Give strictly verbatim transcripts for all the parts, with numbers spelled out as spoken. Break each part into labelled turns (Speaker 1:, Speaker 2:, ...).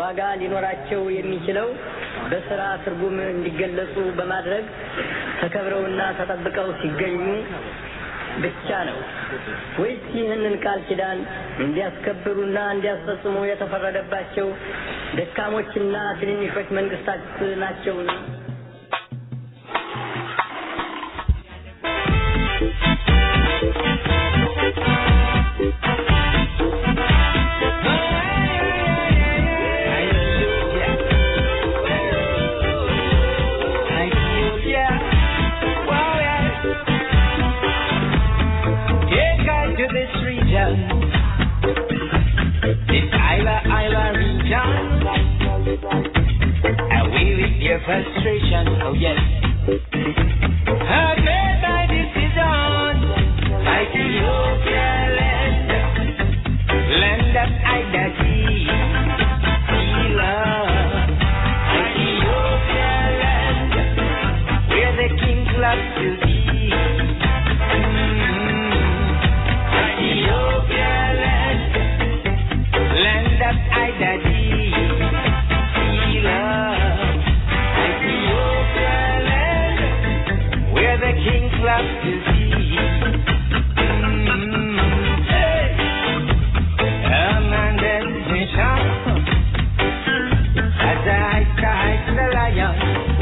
Speaker 1: ዋጋ ሊኖራቸው የሚችለው በስራ ትርጉም እንዲገለጹ በማድረግ ተከብረውና ተጠብቀው ሲገኙ ብቻ ነው። ወይስ ይህንን ቃል ኪዳን እንዲያስከብሩና እንዲያስፈጽሙ የተፈረደባቸው ደካሞችና ትንንሾች መንግስታት ናቸው?
Speaker 2: Frustration, oh yes. I made my decision. Ethiopia land, land of identity, love. Ethiopia land, where the king loves to be. Mm-hmm. Ethiopia land, land of identity, love. Kings love to see. Mm-hmm. Hey. And then nation, as I strike the lion,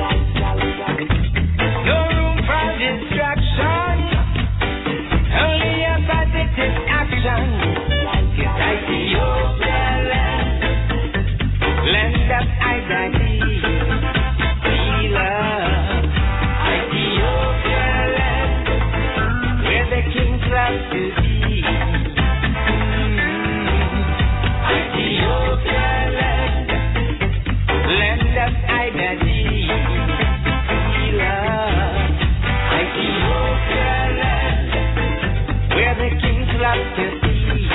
Speaker 2: no room for distraction, only a positive action. It's Ethiopia land, land of identity, love. Love to be. Mm-hmm. Ethiopia land, land of identity, love. Ethiopia land, where the kings love to be.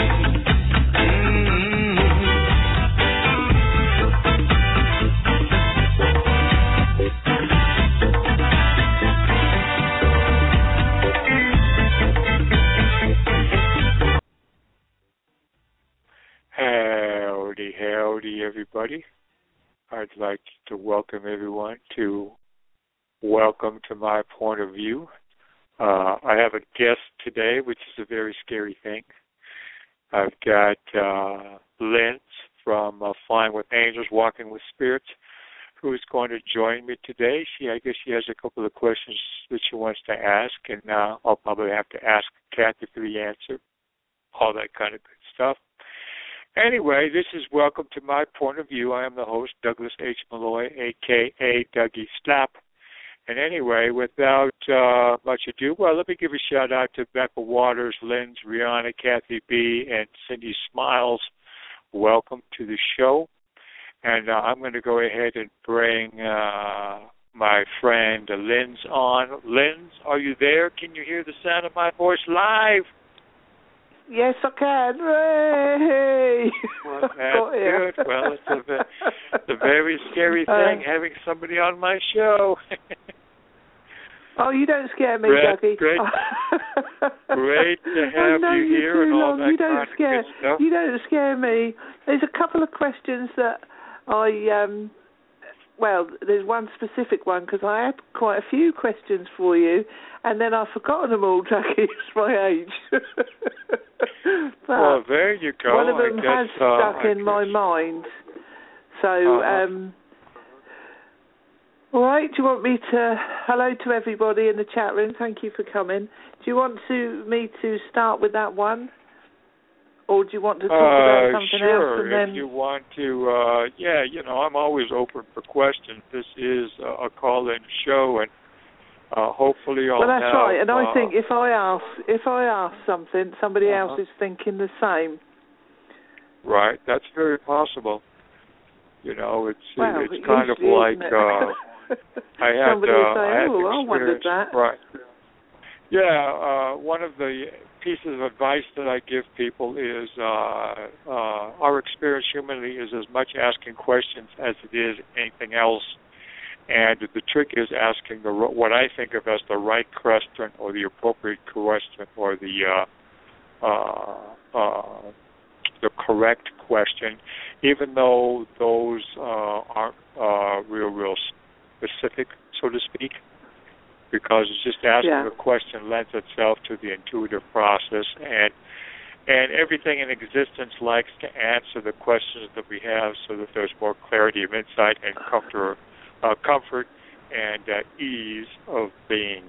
Speaker 3: Howdy, everybody. I'd like to welcome everyone to Welcome to My Point of View. Uh, I have a guest today, which is a very scary thing. I've got uh, Linz from uh, Flying with Angels, Walking with Spirits, who is going to join me today. She, I guess she has a couple of questions that she wants to ask, and uh, I'll probably have to ask Kathy for the answer, all that kind of good stuff. Anyway, this is Welcome to My Point of View. I am the host, Douglas H. Malloy, a k a. Dougie Slap. And anyway, without uh, much ado, well, let me give a shout-out to Becca Waters, Linz, Rihanna, Kathy B., and Cindy Smiles. Welcome to the show. And uh, I'm going to go ahead and bring uh, my friend Linz on. Linz, are you there? Can you hear the sound of my voice live?
Speaker 4: Yes, I can. Hooray!
Speaker 3: Well, that's good. Well, it's a, it's a very scary thing uh, having somebody on my show.
Speaker 4: Oh, you don't scare me,
Speaker 3: great,
Speaker 4: Dougie.
Speaker 3: Great, great to have you,
Speaker 4: you
Speaker 3: here and all that
Speaker 4: you don't
Speaker 3: kind
Speaker 4: scare,
Speaker 3: of good stuff.
Speaker 4: You don't scare me. There's a couple of questions that I, um, well, there's one specific one because I had quite a few questions for you, and then I've forgotten them all, Dougie. It's my age.
Speaker 3: Well, there you go.
Speaker 4: One of them
Speaker 3: I guess,
Speaker 4: has
Speaker 3: uh,
Speaker 4: stuck in my mind. So,
Speaker 3: uh-huh.
Speaker 4: um, all right, do you want me to, hello to everybody in the chat room, thank you for coming. Do you want to me to start with that one? Or do you want to talk
Speaker 3: uh,
Speaker 4: about something
Speaker 3: sure.
Speaker 4: else? And
Speaker 3: if
Speaker 4: then...
Speaker 3: you want to, uh, yeah, you know, I'm always open for questions. This is uh, a call-in show, and uh, hopefully I'll
Speaker 4: Well, that's
Speaker 3: have,
Speaker 4: right, and
Speaker 3: uh,
Speaker 4: I think if I ask, if I ask something, somebody
Speaker 3: uh-huh.
Speaker 4: else is thinking the same.
Speaker 3: Right, that's very possible. You know, it's
Speaker 4: well,
Speaker 3: it's
Speaker 4: it
Speaker 3: kind of
Speaker 4: usually,
Speaker 3: like uh, I had
Speaker 4: somebody
Speaker 3: uh,
Speaker 4: will say,
Speaker 3: I had
Speaker 4: "Oh, I wondered
Speaker 3: experience-
Speaker 4: that."
Speaker 3: Right. Yeah, uh, one of the pieces of advice that I give people is uh, uh, our experience humanly is as much asking questions as it is anything else. And the trick is asking the what I think of as the right question or the appropriate question or the uh, uh, uh, the correct question, even though those speak, because it's just asking
Speaker 4: Yeah.
Speaker 3: a question lends itself to the intuitive process, and and everything in existence likes to answer the questions that we have so that there's more clarity of insight and comfort, uh, comfort and uh, ease of being.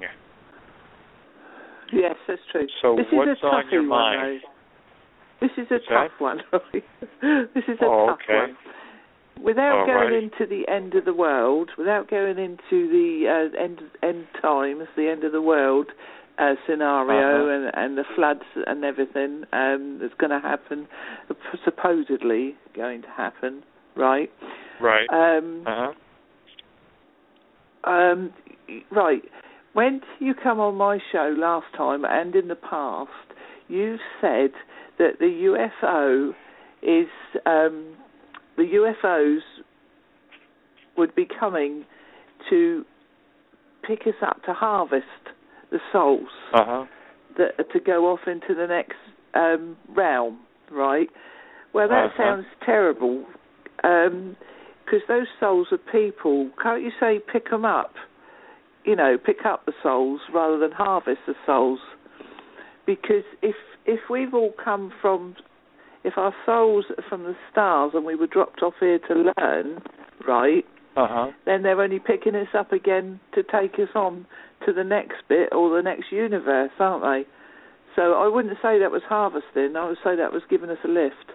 Speaker 4: Yes, that's true.
Speaker 3: So
Speaker 4: this
Speaker 3: what's
Speaker 4: is a
Speaker 3: on your
Speaker 4: toughy
Speaker 3: mind?
Speaker 4: One, though. This is a
Speaker 3: What's
Speaker 4: tough
Speaker 3: that?
Speaker 4: one. This is a
Speaker 3: Oh,
Speaker 4: tough
Speaker 3: okay.
Speaker 4: one. Without
Speaker 3: All
Speaker 4: going
Speaker 3: right.
Speaker 4: into the end of the world, without going into the uh, end end times, the end of the world uh, scenario,
Speaker 3: Uh-huh.
Speaker 4: and, and the floods and everything um, that's going to happen, supposedly going to happen, right?
Speaker 3: Right.
Speaker 4: Um,
Speaker 3: Uh-huh.
Speaker 4: um, right. When you come on my show last time and in the past, you said that the U F O is um, the U F Os would be coming to pick us up to harvest the souls
Speaker 3: Uh-huh.
Speaker 4: that to go off into the next um, realm, right? Well, that
Speaker 3: Uh-huh.
Speaker 4: sounds terrible, because those souls are people. Can't you say pick them up? You know, pick up the souls rather than harvest the souls. Because if if we've all come from, if our souls are from the stars and we were dropped off here to learn, right,
Speaker 3: Uh-huh.
Speaker 4: then they're only picking us up again to take us on to the next bit or the next universe, aren't they? So I wouldn't say that was harvesting. I would say that was giving us a lift.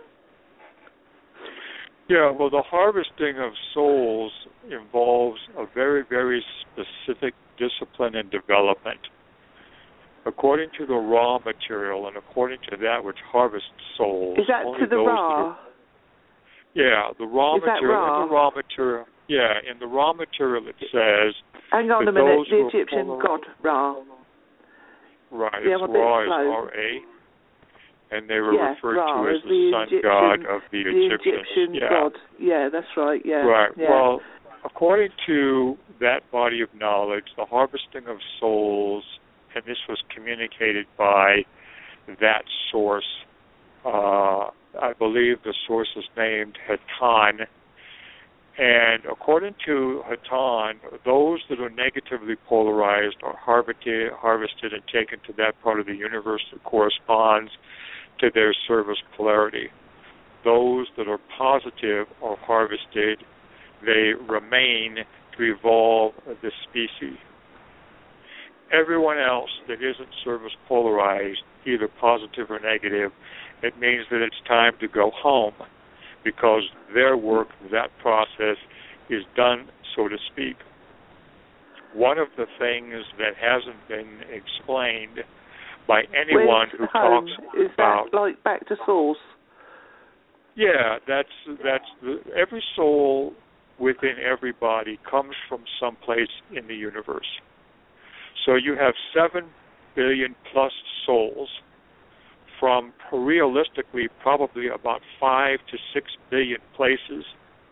Speaker 3: Yeah, well, the harvesting of souls involves a very, very specific discipline and development. According to the raw material and according to that which harvests souls.
Speaker 4: Is that
Speaker 3: only
Speaker 4: to the
Speaker 3: those
Speaker 4: raw?
Speaker 3: that are, yeah, the raw
Speaker 4: Is that
Speaker 3: material.
Speaker 4: raw?
Speaker 3: In the raw material. Yeah, in the raw material it says.
Speaker 4: Hang on
Speaker 3: that
Speaker 4: a minute.
Speaker 3: those
Speaker 4: The
Speaker 3: who are
Speaker 4: Egyptian
Speaker 3: full of-
Speaker 4: god Ra.
Speaker 3: Right,
Speaker 4: Yeah,
Speaker 3: it's
Speaker 4: I'm a bit
Speaker 3: Ra is
Speaker 4: slow.
Speaker 3: R A. And they were
Speaker 4: Yeah,
Speaker 3: referred
Speaker 4: Ra
Speaker 3: to as
Speaker 4: is
Speaker 3: the,
Speaker 4: the
Speaker 3: sun
Speaker 4: Egyptian,
Speaker 3: god of the,
Speaker 4: the
Speaker 3: Egyptians.
Speaker 4: Egyptian
Speaker 3: yeah.
Speaker 4: god. Yeah, that's right. Yeah.
Speaker 3: Right.
Speaker 4: Yeah.
Speaker 3: Well, according to that body of knowledge, the harvesting of souls, and this was communicated by that source, uh, I believe the source is named Haton. And according to Haton, those that are negatively polarized are harvested, harvested and taken to that part of the universe that corresponds to their service polarity. Those that are positive are harvested. They remain to evolve the species. Everyone else that isn't service polarized, either positive or negative, it means that it's time to go home, because their work, that process, is done, so to speak. One of the things that hasn't been explained by anyone
Speaker 4: Where's
Speaker 3: who
Speaker 4: home?
Speaker 3: talks
Speaker 4: Is
Speaker 3: about...
Speaker 4: that like back to source?
Speaker 3: Yeah, that's that's the, every soul within every body comes from someplace in the universe. So you have seven billion plus souls from realistically probably about five to six billion places.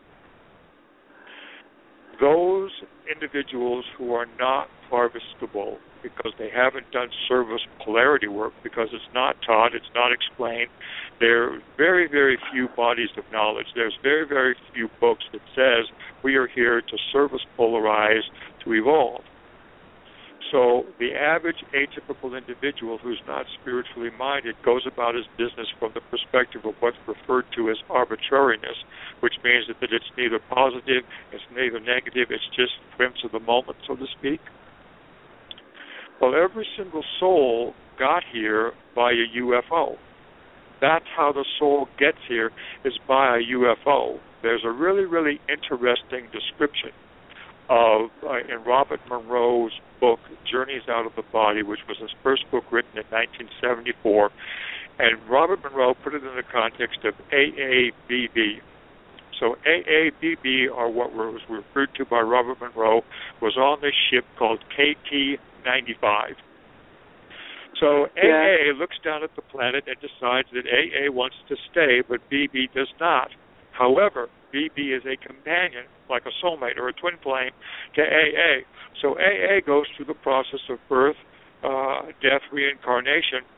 Speaker 3: Those individuals who are not harvestable because they haven't done service polarity work, because it's not taught, it's not explained. There are very, very few bodies of knowledge. There's very, very few books that says we are here to service polarize, to evolve. So the average atypical individual who's not spiritually minded goes about his business from the perspective of what's referred to as arbitrariness, which means that, that it's neither positive, it's neither negative, it's just whims of the moment, so to speak. Well, every single soul got here by a U F O. That's how the soul gets here, is by a U F O. There's a really, really interesting description of, uh, in Robert Monroe's book, Journeys Out of the Body, which was his first book written in nineteen seventy-four. And Robert Monroe put it in the context of A A B B. So A A B B, or what was referred to by Robert Monroe, was on this ship called K T ninety-five. So A A yeah. looks down at the planet and decides that A A wants to stay, but B B does not. However, B B is a companion, like a soulmate or a twin flame, to A A. So A A goes through the process of birth, uh, death, reincarnation,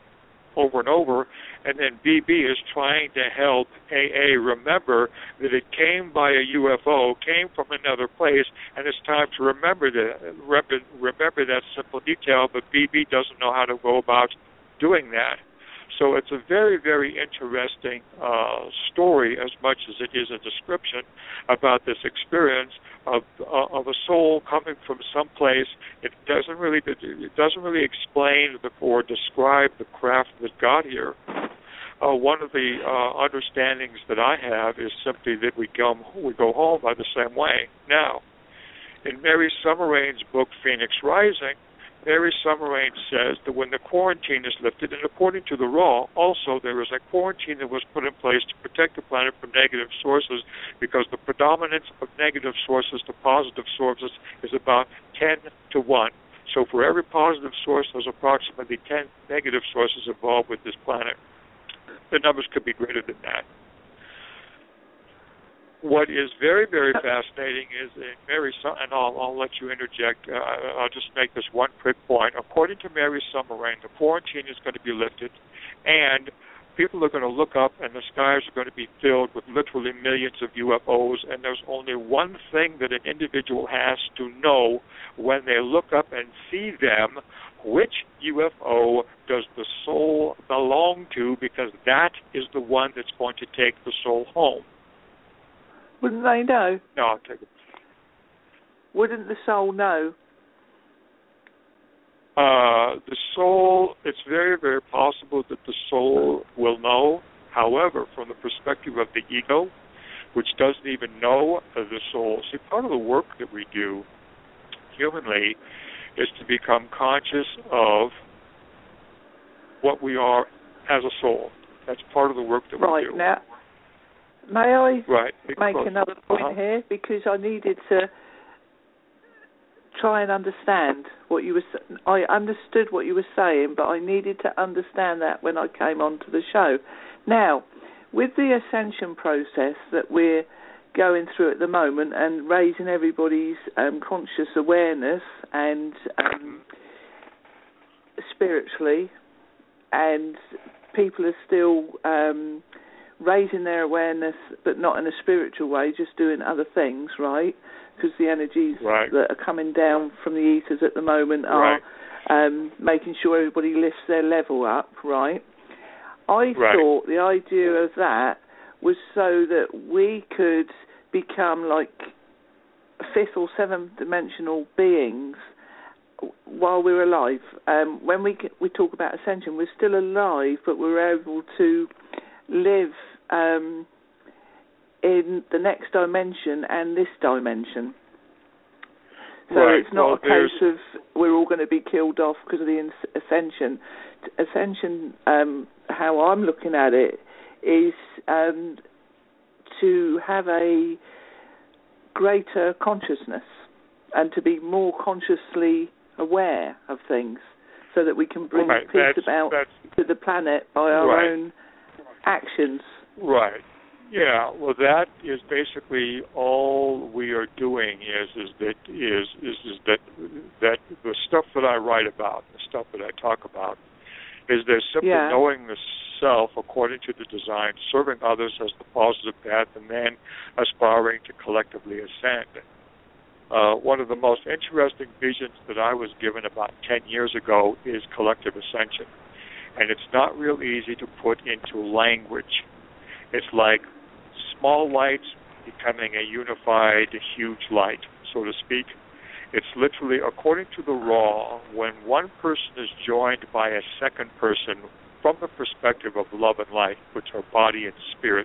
Speaker 3: over and over, and then B B is trying to help A A remember that it came by a U F O, came from another place, and it's time to remember that, remember that simple detail, but B B doesn't know how to go about doing that. So it's a very, very interesting uh, story, as much as it is a description about this experience of uh, of a soul coming from someplace. It doesn't really it doesn't really explain or describe the craft that got here. Uh, one of the uh, understandings that I have is simply that we come we go home by the same way. Now, in Mary Summer-Rain's book Phoenix Rising, Mary Summer-Rain says that when the quarantine is lifted, and according to the Raw, also there is a quarantine that was put in place to protect the planet from negative sources, because the predominance of negative sources to positive sources is about ten to one. So for every positive source, there's approximately ten negative sources involved with this planet. The numbers could be greater than that. What is very, very fascinating is that Mary, and I'll, I'll let you interject, uh, I'll just make this one quick point. According to Mary Summer-Rain, the quarantine is going to be lifted, and people are going to look up, and the skies are going to be filled with literally millions of U F Os, and there's only one thing that an individual has to know when they look up and see them: which U F O does the soul belong to, because that is the one that's going to take the soul home.
Speaker 4: Wouldn't they know?
Speaker 3: No, I'll take it.
Speaker 4: Wouldn't the soul know?
Speaker 3: Uh, the soul, it's very, very possible that the soul will know. However, from the perspective of the ego, which doesn't even know the soul, see, part of the work that we do humanly is to become conscious of what we are as a soul. That's part of the work that
Speaker 4: right,
Speaker 3: we do.
Speaker 4: Now, may I
Speaker 3: right,
Speaker 4: make another point uh-huh. here? Because I needed to try and understand what you were. I understood what you were saying, but I needed to understand that when I came onto the show. Now, with the ascension process that we're going through at the moment and raising everybody's um, conscious awareness and um, spiritually, and people are still um, raising their awareness, but not in a spiritual way, just doing other things, right? Because the energies
Speaker 3: right.
Speaker 4: that are coming down from the ethers at the moment are
Speaker 3: right.
Speaker 4: um, making sure everybody lifts their level up, right? I
Speaker 3: right.
Speaker 4: thought the idea of that was so that we could become like fifth or seventh dimensional beings while we're alive. Um, when we we talk about ascension, we're still alive, but we're able to live um, in the next dimension and this dimension. So
Speaker 3: right.
Speaker 4: it's not
Speaker 3: well,
Speaker 4: a case of we're all going to be killed off because of the ascension. Ascension, um, how I'm looking at it, is um, to have a greater consciousness and to be more consciously aware of things, so that we can bring
Speaker 3: right.
Speaker 4: peace
Speaker 3: that's,
Speaker 4: about
Speaker 3: that's,
Speaker 4: to the planet by our
Speaker 3: right.
Speaker 4: own actions.
Speaker 3: Right. Yeah. Well, that is basically all we are doing. Is is that is is is that that the stuff that I write about, the stuff that I talk about, is there simply
Speaker 4: yeah.
Speaker 3: knowing the self according to the design, serving others as the positive path, and then aspiring to collectively ascend. Uh, one of the most interesting visions that I was given about ten years ago is collective ascension. And it's not real easy to put into language. It's like small lights becoming a unified, huge light, so to speak. It's literally, according to the Raw, when one person is joined by a second person from the perspective of love and light, which are body and spirit,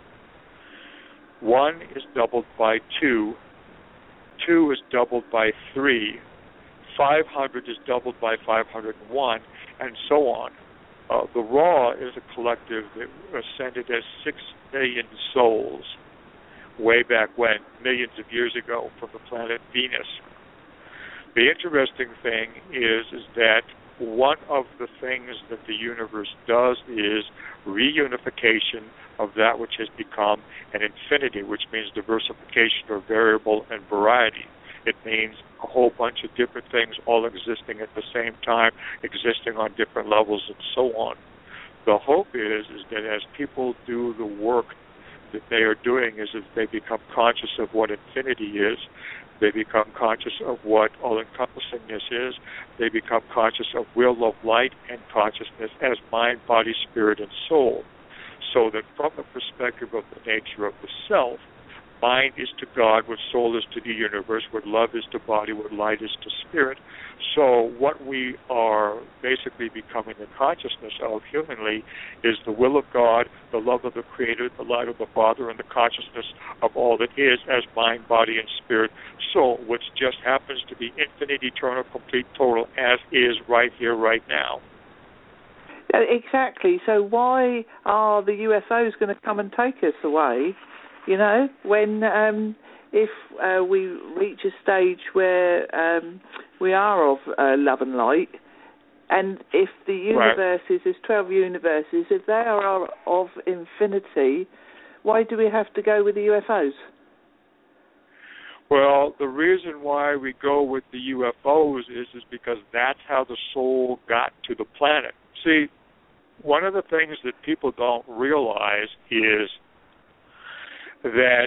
Speaker 3: one is doubled by two, two is doubled by three, five hundred is doubled by five hundred one, and so on. Uh, the Raw is a collective that ascended as six million souls way back when, millions of years ago, from the planet Venus. The interesting thing is, is that one of the things that the universe does is reunification of that which has become an infinity, which means diversification or variable and variety. It means a whole bunch of different things all existing at the same time, existing on different levels, and so on. the hope is is that as people do the work that they are doing, is that they become conscious of what infinity is, they become conscious of what all-encompassingness is, they become conscious of will of light and consciousness as mind, body, spirit, and soul. So that from the perspective of the nature of the self, mind is to God, what soul is to the universe, what love is to body, what light is to spirit. So what we are basically becoming the consciousness of humanly is the will of God, the love of the Creator, the light of the Father, and the consciousness of all that is as mind, body, and spirit, soul, which just happens to be infinite, eternal, complete, total, as is right here, right now.
Speaker 4: Exactly. So why are the U F Os going to come and take us away? You know, when um, if uh, we reach a stage where um, we are of uh, love and light, and if the universes, right. there's twelve universes, if they are of infinity, why do we have to go with the U F Os?
Speaker 3: Well, the reason why we go with the U F Os is, is because that's how the soul got to the planet. See, one of the things that people don't realize is that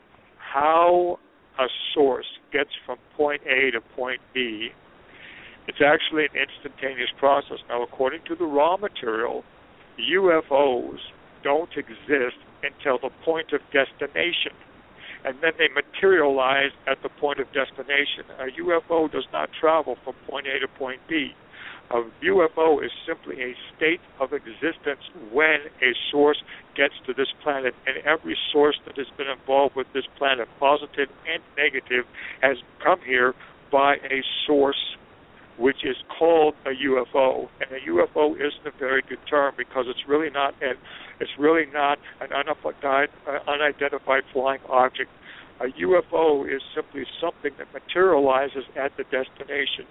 Speaker 3: how a source gets from point A to point B, it's actually an instantaneous process. Now, according to the raw material, U F Os don't exist until the point of destination, and then they materialize at the point of destination. A U F O does not travel from point A to point B. A U F O is simply a state of existence when a source gets to this planet, and every source that has been involved with this planet, positive and negative, has come here by a source which is called a U F O. And a U F O isn't a very good term because it's really not an, it's really not an unidentified flying object. A U F O is simply something that materializes at the destination.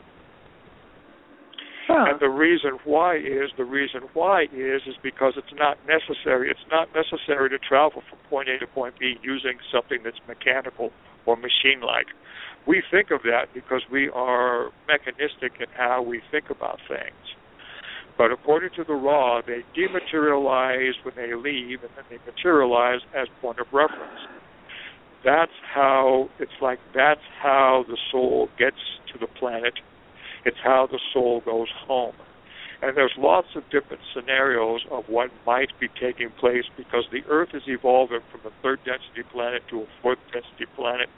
Speaker 3: Huh. And the reason why is, the reason why is, is because it's not necessary. It's not necessary to travel from point A to point B using something that's mechanical or machine-like. We think of that because we are mechanistic in how we think about things. But according to the raw, they dematerialize when they leave, and then they materialize as point of reference. That's how, it's like that's how the soul gets to the planet. It's how the soul goes home. And there's lots of different scenarios of what might be taking place because the Earth is evolving from a third density planet to a fourth density planet.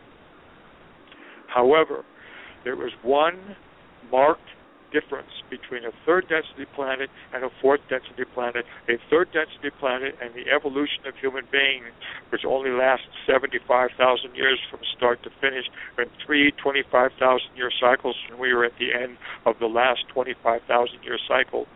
Speaker 3: However, there is one marked difference between a third density planet and a fourth density planet. A third density planet and the evolution of human beings, which only lasts seventy-five thousand years from start to finish, and three twenty-five thousand year cycles, and we were at the end of the last twenty-five thousand year cycle.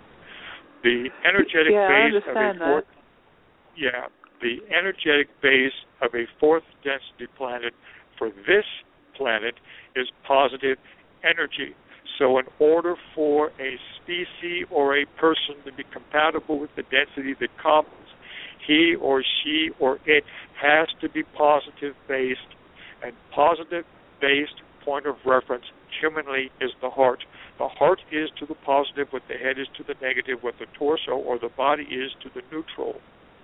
Speaker 3: The energetic
Speaker 4: yeah,
Speaker 3: base of a fourth,
Speaker 4: that.
Speaker 3: yeah, the energetic base of a fourth density planet for this planet is positive energy. So in order for a species or a person to be compatible with the density that comes, he or she or it has to be positive-based, and positive-based point of reference humanly is the heart. The heart is to the positive what the head is to the negative, what the torso or the body is to the neutral.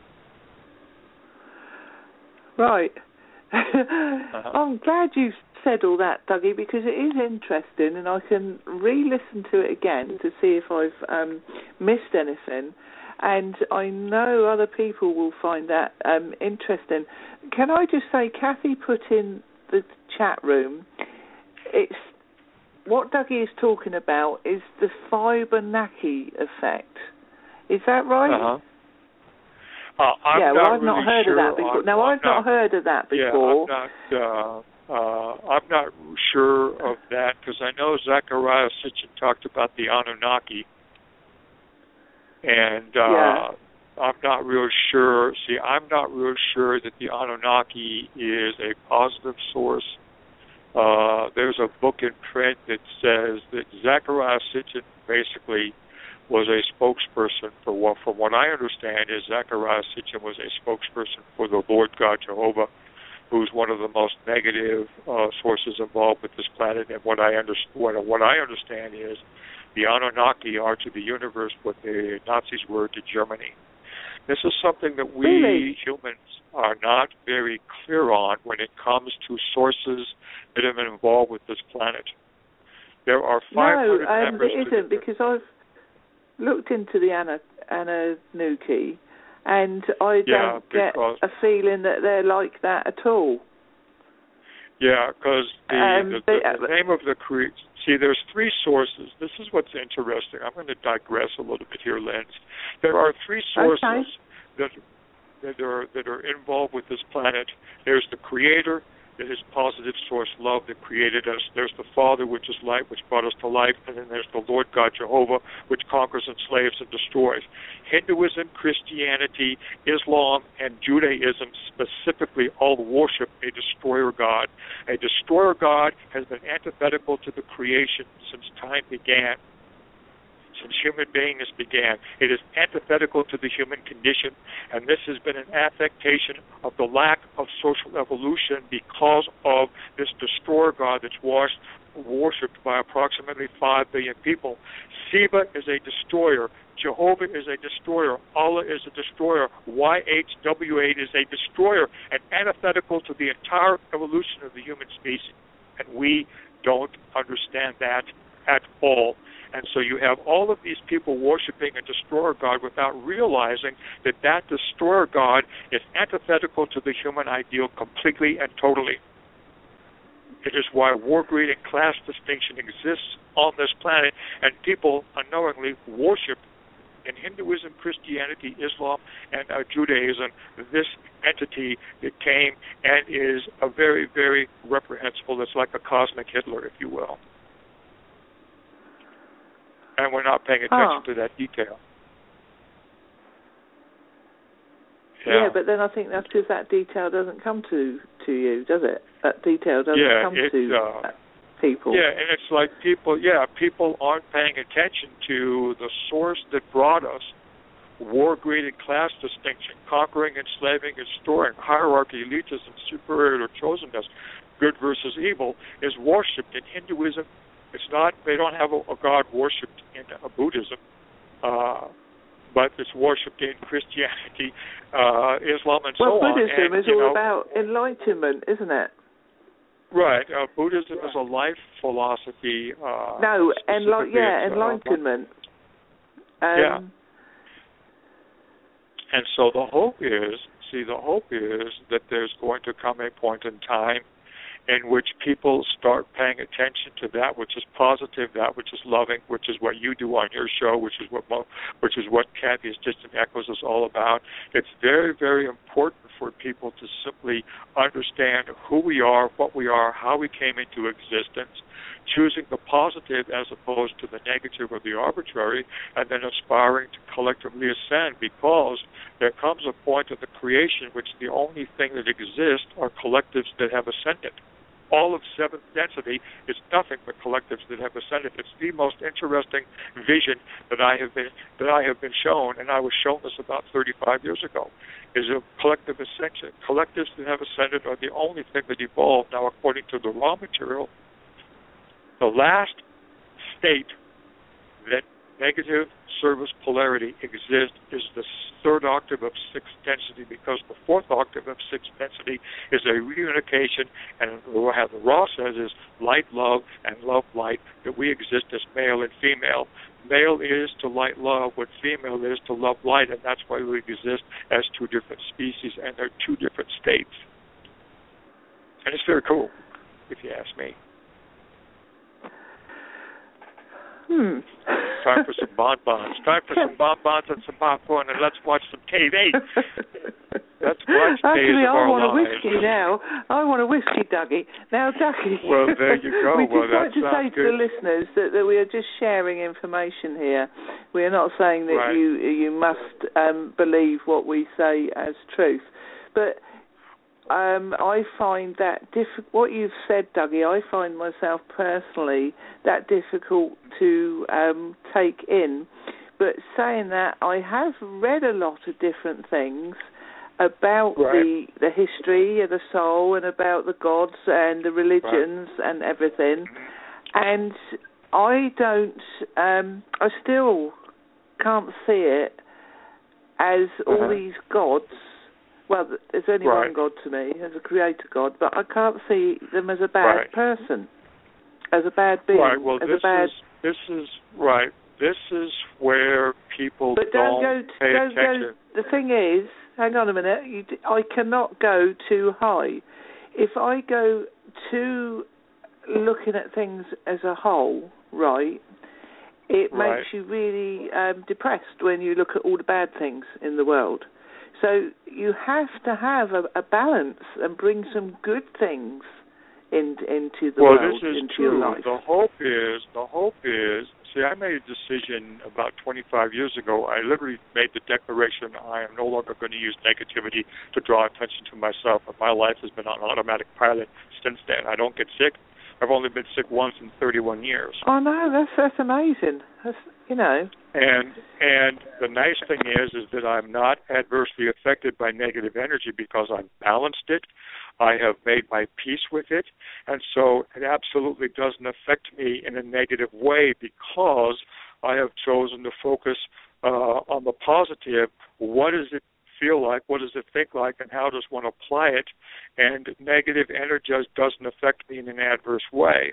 Speaker 4: Right.
Speaker 3: uh-huh.
Speaker 4: I'm glad you said all that, Dougie, because it is interesting, and I can re-listen to it again to see if I've um, missed anything. And I know other people will find that um, interesting. Can I just say, Kathy put in the chat room, it's what Dougie is talking about is the Fibonacci effect. Is that right?
Speaker 3: Uh-huh. Uh, I'm
Speaker 4: yeah,
Speaker 3: not
Speaker 4: well, I've
Speaker 3: really
Speaker 4: not heard
Speaker 3: sure.
Speaker 4: of that before.
Speaker 3: I'm,
Speaker 4: now,
Speaker 3: I'm
Speaker 4: I've not, not heard of that before.
Speaker 3: Yeah, I'm not, uh, uh, I'm not sure of that because I know Zecharia Sitchin talked about the Anunnaki, and uh,
Speaker 4: yeah.
Speaker 3: I'm not real sure. See, I'm not real sure that the Anunnaki is a positive source. Uh, there's a book in print that says that Zecharia Sitchin basically was a spokesperson for what, from what I understand, is Zecharia Sitchin was a spokesperson for the Lord God Jehovah, who's one of the most negative uh, sources involved with this planet. And what I, under, what, what I understand is The Anunnaki are to the universe what the Nazis were to Germany. This is something that we
Speaker 4: really?
Speaker 3: humans are not very clear on when it comes to sources that have been involved with this planet. There are five hundred
Speaker 4: no, um,
Speaker 3: members.
Speaker 4: it isn't, because I've looked into the Ana, Anunnaki, and I
Speaker 3: yeah,
Speaker 4: don't get a feeling that they're like that at all.
Speaker 3: Yeah, because the,
Speaker 4: um,
Speaker 3: the,
Speaker 4: they,
Speaker 3: the, the name of the cre- see, there's three sources. This is what's interesting. I'm going to digress a little bit here, Linz. There are three sources
Speaker 4: okay.
Speaker 3: that that are that are involved with this planet. There's the Creator, that is positive source love that created us. There's the Father, which is light, which brought us to life, and then there's the Lord God Jehovah, which conquers, enslaves, and destroys. Hinduism, Christianity, Islam, and Judaism specifically all worship a destroyer God. A destroyer God has been antithetical to the creation since time began. Since human beingness began. It is antithetical to the human condition, and this has been an affectation of the lack of social evolution because of this destroyer God that's washed, worshipped by approximately five billion people. Shiva is a destroyer. Jehovah is a destroyer. Allah is a destroyer. Y H W H is a destroyer, and antithetical to the entire evolution of the human species. And we don't understand that at all. And so you have all of these people worshiping a destroyer God without realizing that that destroyer God is antithetical to the human ideal completely and totally. It is why war, greed, and class distinction exists on this planet, and people unknowingly worship in Hinduism, Christianity, Islam, and uh, Judaism this entity that came and is a very, very reprehensible. It's like a cosmic Hitler, if you will. And we're not paying attention
Speaker 4: oh.
Speaker 3: to that detail.
Speaker 4: Yeah. yeah, but then I think that's because that detail doesn't come to, to you, does it? That detail doesn't
Speaker 3: yeah,
Speaker 4: come
Speaker 3: it,
Speaker 4: to
Speaker 3: uh,
Speaker 4: people.
Speaker 3: Yeah, and it's like people, yeah, people aren't paying attention to the source that brought us war, greed, and class distinction, conquering, enslaving, and storing, hierarchy, elitism, superiority, or chosenness, good versus evil, is worshipped in Hinduism. It's not, they don't have a, a God worshipped in uh, Buddhism, uh, but it's worshipped in Christianity, uh, Islam, and
Speaker 4: well,
Speaker 3: so on.
Speaker 4: Well, Buddhism
Speaker 3: and,
Speaker 4: is all
Speaker 3: know,
Speaker 4: about enlightenment, isn't it?
Speaker 3: Right. Uh, Buddhism is a life philosophy. Uh,
Speaker 4: no, enli- yeah,
Speaker 3: uh,
Speaker 4: enlightenment. Um,
Speaker 3: yeah. And so the hope is, see, the hope is that there's going to come a point in time in which people start paying attention to that which is positive, that which is loving, which is what you do on your show, which is what Mo, which is what Kathy's Distant Echoes is all about. It's very, very important for people to simply understand who we are, what we are, how we came into existence, choosing the positive as opposed to the negative or the arbitrary, and then aspiring to collectively ascend, because there comes a point of the creation which the only thing that exists are collectives that have ascended. All of seventh density is nothing but collectives that have ascended. It's the most interesting vision that I have been that I have been shown, and I was shown this about thirty-five years ago, is a collective ascension. Collectives that have ascended are the only thing that evolved. Now, according to the raw material, the last state that negative service polarity exists is the third octave of sixth density, because the fourth octave of sixth density is a reunification, and what the raw says is light, love, and love, light, that we exist as male and female. Male is to light love what female is to love light, and that's why we exist as two different species, and they're two different states. And it's very cool, if you ask me.
Speaker 4: Hmm.
Speaker 3: Time for some bonbons. Time for some bonbons and some popcorn, and let's watch some T V. Let's watch
Speaker 4: Actually,
Speaker 3: Days of
Speaker 4: I
Speaker 3: Our
Speaker 4: want
Speaker 3: Lives.
Speaker 4: a whiskey now. I want a whiskey, Dougie. Now, Dougie.
Speaker 3: Well, there you go.
Speaker 4: we
Speaker 3: well,
Speaker 4: just like to say
Speaker 3: good.
Speaker 4: to the listeners that, that we are just sharing information here. We are not saying that
Speaker 3: right.
Speaker 4: you you must um, believe what we say as truth, but. Um, I find that diff- what you've said, Dougie, I find myself personally that difficult to um, take in. But saying that, I have read a lot of different things about
Speaker 3: right.
Speaker 4: the the history of the soul and about the gods and the religions right. and everything. And I don't, um, I still can't see it as all
Speaker 3: uh-huh.
Speaker 4: these gods. Well, there's only
Speaker 3: right.
Speaker 4: one God to me, as a creator God, but I can't see them as a bad
Speaker 3: right.
Speaker 4: person, as a bad being,
Speaker 3: right. Well,
Speaker 4: as
Speaker 3: this
Speaker 4: a bad...
Speaker 3: is this is right. This is where people
Speaker 4: but don't,
Speaker 3: don't
Speaker 4: go. To,
Speaker 3: pay
Speaker 4: don't
Speaker 3: attention.
Speaker 4: go. The thing is, hang on a minute. You, I cannot go too high. If I go too looking at things as a whole, right, it
Speaker 3: right.
Speaker 4: makes you really um, depressed when you look at all the bad things in the world. So you have to have a, a balance and bring some good things in, into the
Speaker 3: well,
Speaker 4: world,
Speaker 3: this is
Speaker 4: into
Speaker 3: true.
Speaker 4: your life.
Speaker 3: The hope is, the hope is, see, I made a decision about twenty-five years ago. I literally made the declaration, I am no longer going to use negativity to draw attention to myself. But my life has been on automatic pilot since then. I don't get sick. I've only been sick once in thirty-one years.
Speaker 4: Oh no, that's that's amazing. That's, you know.
Speaker 3: And and the nice thing is is that I'm not adversely affected by negative energy because I've balanced it. I have made my peace with it, and so it absolutely doesn't affect me in a negative way because I have chosen to focus uh, on the positive. What does it feel like? What does it think like? And how does one apply it? And negative energy doesn't affect me in an adverse way.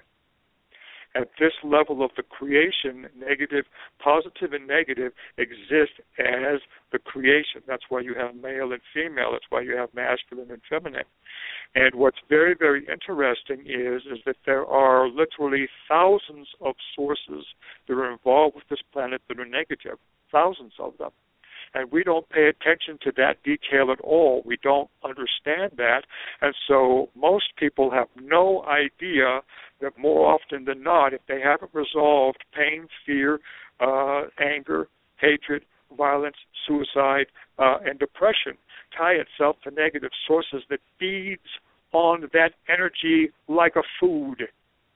Speaker 3: At this level of the creation, negative, positive and negative exist as the creation. That's why you have male and female. That's why you have masculine and feminine. And what's very, very interesting is, is that there are literally thousands of sources that are involved with this planet that are negative, thousands of them. And we don't pay attention to that detail at all. We don't understand that. And so most people have no idea that more often than not, if they haven't resolved pain, fear, uh, anger, hatred, violence, suicide, uh, and depression, tie itself to negative sources that feeds on that energy like a food.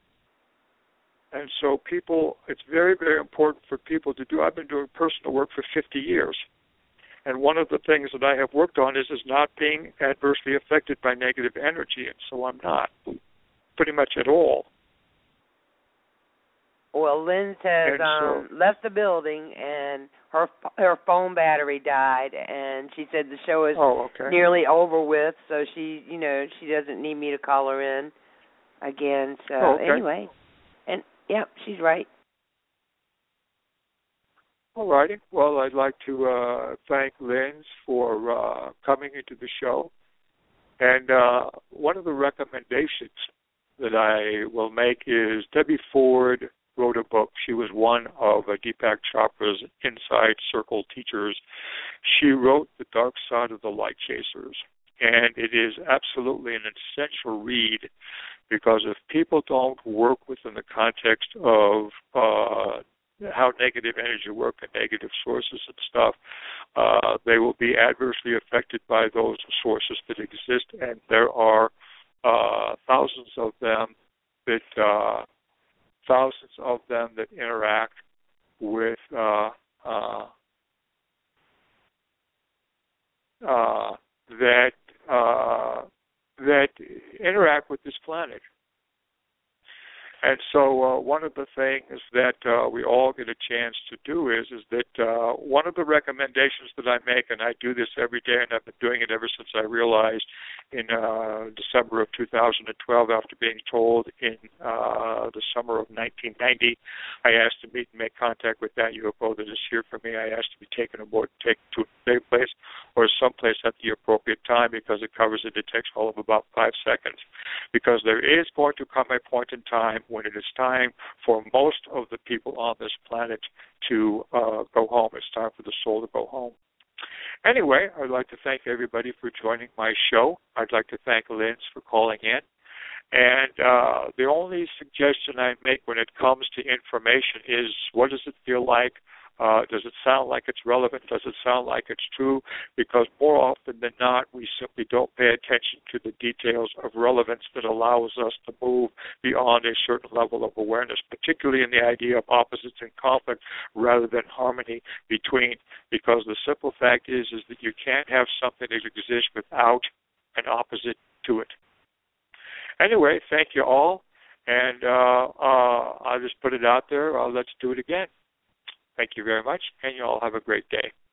Speaker 3: And so people, it's very, very important for people to do. I've been doing personal work for fifty years. And one of the things that I have worked on is, is not being adversely affected by negative energy, and so I'm not, pretty much at all.
Speaker 5: Well, Lynn has um,
Speaker 3: so,
Speaker 5: left the building, and her her phone battery died, and she said the show is
Speaker 3: oh, okay.
Speaker 5: nearly over with, so she, you know, she doesn't need me to call her in again. So
Speaker 3: oh, okay.
Speaker 5: anyway, and yeah, she's right.
Speaker 3: All righty. Well, I'd like to uh, thank Lynn for uh, coming into the show. And uh, one of the recommendations that I will make is Debbie Ford wrote a book. She was one of uh, Deepak Chopra's Inside Circle teachers. She wrote The Dark Side of the Light Chasers. And it is absolutely an essential read because if people don't work within the context of uh, how negative energy work and negative sources and stuff, uh, they will be adversely affected by those sources that exist, and there are uh, thousands of them that uh, thousands of them that interact with uh, uh, uh, that uh, that interact with this planet. And so uh, one of the things that uh, we all get a chance to do is is that uh, one of the recommendations that I make, and I do this every day, and I've been doing it ever since I realized in uh, December of two thousand twelve, after being told in uh, the summer of nineteen ninety, I asked to meet and make contact with that U F O that is here for me. I asked to be taken aboard, taken to a safe place or someplace at the appropriate time because it covers a detect all of about five seconds. Because there is going to come a point in time when it is time for most of the people on this planet to uh, go home. It's time for the soul to go home. Anyway, I'd like to thank everybody for joining my show. I'd like to thank Lynn for calling in. And uh, the only suggestion I make when it comes to information is, what does it feel like? Uh, does it sound like it's relevant? Does it sound like it's true? Because more often than not, we simply don't pay attention to the details of relevance that allows us to move beyond a certain level of awareness, particularly in the idea of opposites and conflict rather than harmony between. Because the simple fact is, is that you can't have something that exists without an opposite to it. Anyway, thank you all. And uh, uh, I'll just put it out there. Uh, let's do it again. Thank you very much, and you all have a great day.